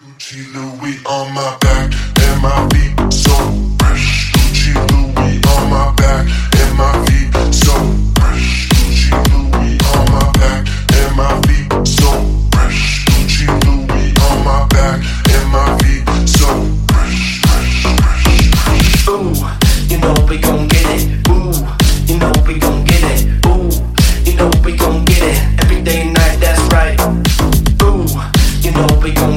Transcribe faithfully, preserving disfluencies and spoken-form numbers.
Gucci Louis on my back and my feet so fresh. Gucci Louis on my back and my feet so fresh. Gucci Louis on my back and my feet so fresh. Gucci Louis on my back and my feet so fresh, fresh, fresh, fresh. Ooh, you know we gon' get it. Ooh, you know we gon' get it. Ooh, you know we gon' get it. Every day, night, that's right. Ooh, you know we gon'